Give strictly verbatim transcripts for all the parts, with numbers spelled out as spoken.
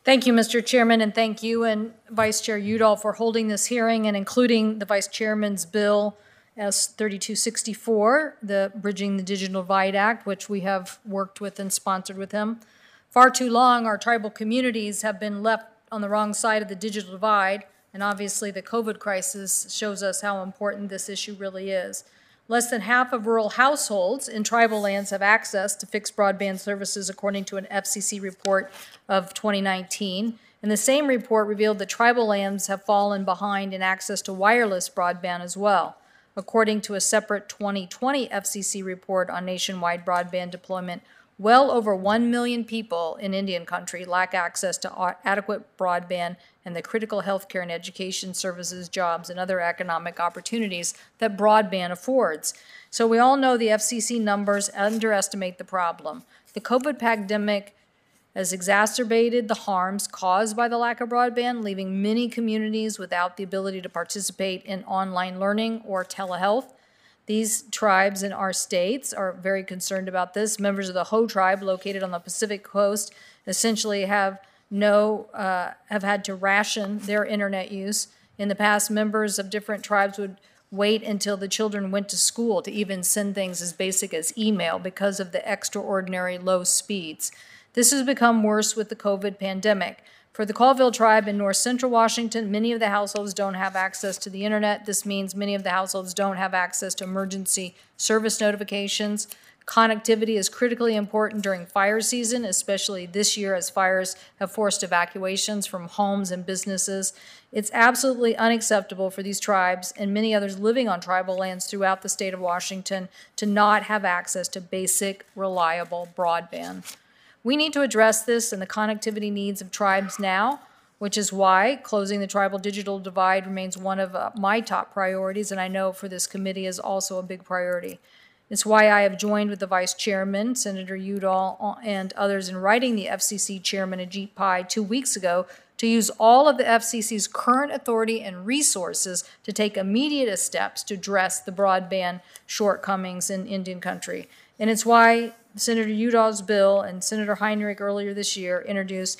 Thank you, Mister Chairman, and thank you and Vice Chair Udall for holding this hearing and including the Vice Chairman's bill S thirty-two sixty-four, the Bridging the Digital Divide Act, which we have worked with and sponsored with him. Far too long, our tribal communities have been left on the wrong side of the digital divide, and obviously the COVID crisis shows us how important this issue really is. Less than half of rural households in tribal lands have access to fixed broadband services, according to an F C C report of twenty nineteen. And the same report revealed that tribal lands have fallen behind in access to wireless broadband as well, according to a separate twenty twenty F C C report on nationwide broadband deployment. Well over one million people in Indian country lack access to adequate broadband and the critical healthcare and education services, jobs, and other economic opportunities that broadband affords. So we all know the F C C numbers underestimate the problem. The COVID pandemic has exacerbated the harms caused by the lack of broadband, leaving many communities without the ability to participate in online learning or telehealth. These tribes in our states are very concerned about this. Members of the Hoh tribe, located on the Pacific coast, essentially have no uh, have had to ration their internet use. In the past, members of different tribes would wait until the children went to school to even send things as basic as email because of the extraordinary low speeds. This has become worse with the COVID pandemic. For the Colville tribe in north central Washington, many of the households don't have access to the internet. This means many of the households don't have access to emergency service notifications. Connectivity is critically important during fire season, especially this year as fires have forced evacuations from homes and businesses. It's absolutely unacceptable for these tribes and many others living on tribal lands throughout the state of Washington to not have access to basic, reliable broadband. We need to address this and the connectivity needs of tribes now, which is why closing the tribal digital divide remains one of uh, my top priorities, and I know for this committee is also a big priority. It's why I have joined with the Vice Chairman, Senator Udall, and others in writing the F C C Chairman Ajit Pai two weeks ago to use all of the F C C's current authority and resources to take immediate steps to address the broadband shortcomings in Indian country. And it's why Senator Udall's bill and Senator Heinrich earlier this year introduced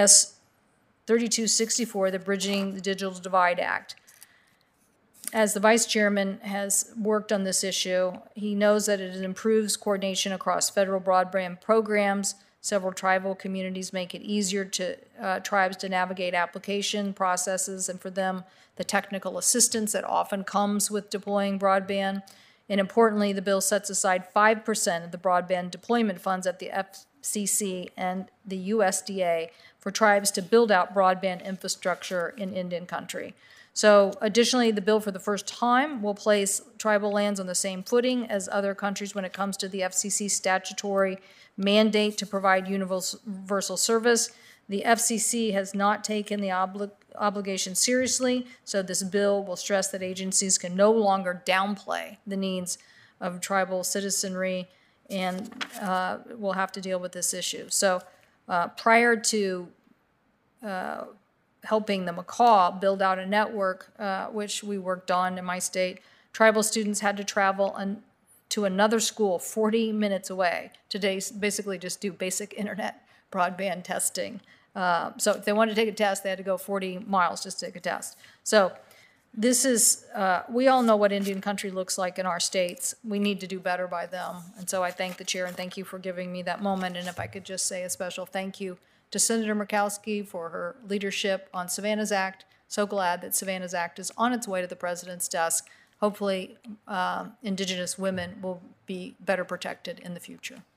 S thirty-two sixty-four, the Bridging the Digital Divide Act. As the Vice Chairman has worked on this issue, he knows that it improves coordination across federal broadband programs. Several tribal communities make it easier to uh, tribes to navigate application processes and for them the technical assistance that often comes with deploying broadband. And importantly, the bill sets aside five percent of the broadband deployment funds at the F C C and the U S D A for tribes to build out broadband infrastructure in Indian country. So additionally, the bill for the first time will place tribal lands on the same footing as other countries when it comes to the F C C statutory mandate to provide universal service. The F C C has not taken the obli- obligation seriously, so this bill will stress that agencies can no longer downplay the needs of tribal citizenry and uh, will have to deal with this issue. So uh, prior to uh, helping the Makah build out a network, uh, which we worked on in my state, tribal students had to travel an, to another school forty minutes away to basically just do basic internet broadband testing. Uh, so if they wanted to take a test, they had to go forty miles just to take a test. So this is, uh, we all know what Indian country looks like in our states. We need to do better by them. And so I thank the chair and thank you for giving me that moment. And if I could just say a special thank you to Senator Murkowski for her leadership on Savannah's Act. So glad that Savannah's Act is on its way to the president's desk. Hopefully, uh, Indigenous women will be better protected in the future.